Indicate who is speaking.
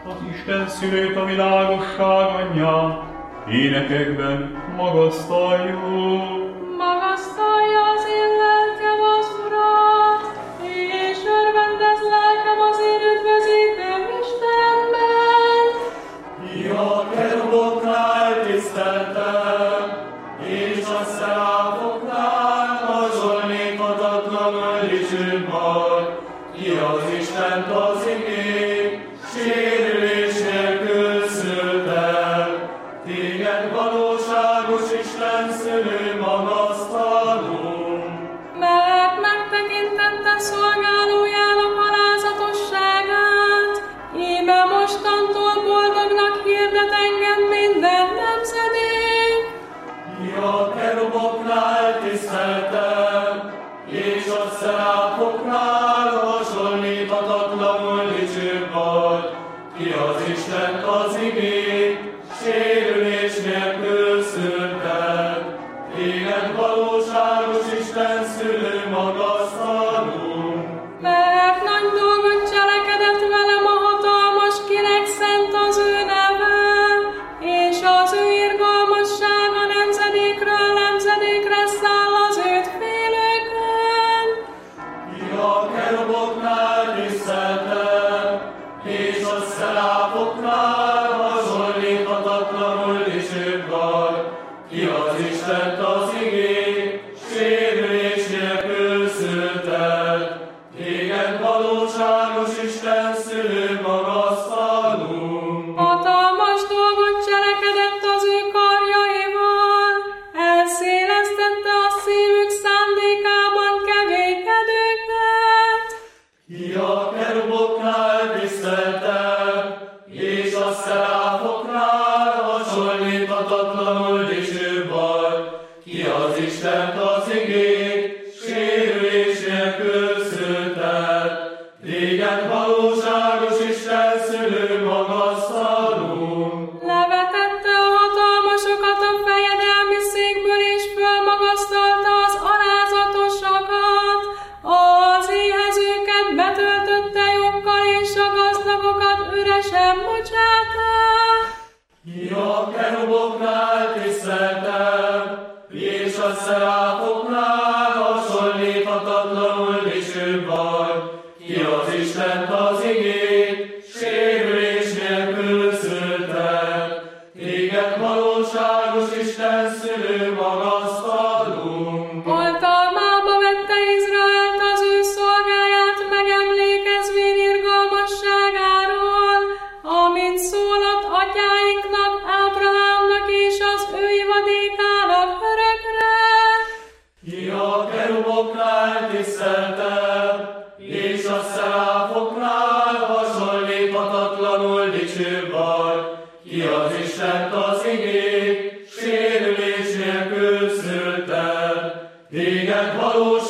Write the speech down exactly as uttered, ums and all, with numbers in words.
Speaker 1: az Isten szülőt, a világosság anyját, énekekben magasztaljuk.
Speaker 2: Magasztalja az én lelkem az Urat, és örvendez lelkem az én üdvözítőm Istenben.
Speaker 3: Ja, keruboknál tiszteltem, és a szeráfoknál hasonlíthatatlanul dicsőbb vagy. Ki az Istent az igét, sérülés nélkül szült el. Téged valóságos Isten szülő magasztalunk.
Speaker 2: Mert megtekintette szolgálójának alázatosságát, íme mostantól boldognak hirdet engem minden nemzedék.
Speaker 3: Ja, keruboknál tiszteltem, és a szeráfoknál hasonlíthatatlanul dicsőbb vagy. Ki az Istent az igét, sérülés nélkül szült el. Téged valóságos Isten szülő magasztalunk.
Speaker 2: Mert nagy dolgot cselekedett velem a hatalmas, kinek szent az ő neve, és az ő irgalmassága nemzedékről nemzedékre száll az őt félőkön.
Speaker 3: Ja, keruboknál tiszteltem, és a szeráfoknál hasonlíthatatlanul dicsőbb vagy. Ki az Istent az igét, sérülés nélkül szült el. Téged valóságos Isten szülő magasztalunk.
Speaker 2: Hatalmas dolgot cselekedett az ő karjaival, elszélesztette a szívük szándékában keménykedőket.
Speaker 3: Ja, keruboknál tiszteltem, és a szeráfoknál hasonlíthatatlanul dicsőbb vagy. Ki az Istent az igét, sérülés nélkül szült el. Téged valóságos Isten szülő magasztalunk.
Speaker 2: Levetette a hatalmasokat a fejedelmi székből, és fölmagasztalta az alázatosakat. Az éhezőket betöltötte joggal, és a gazdagokat üresen bocsátta.
Speaker 3: Ja, keruboknál tiszteltem, és a szeráfoknál hasonlíthatatlanul dicsőbb vagy. Ki az Istent az igét, sérülés nélkül szült el. Téged valóságos Isten szülő magasztalunk.
Speaker 2: Oltalmába vette Izraelt az ő szolgáját, megemlékezvén irgalmasságáról, amit szólott atyáinknak, Ábrahámnak és az ő ivadékának örökre.
Speaker 3: Ja, keruboknál tiszteltem, és a szeráfoknál hasonlíthatatlanul dicsőbb vagy. Ki az Istent az igét, sérülés nélkül szült el. Téged valós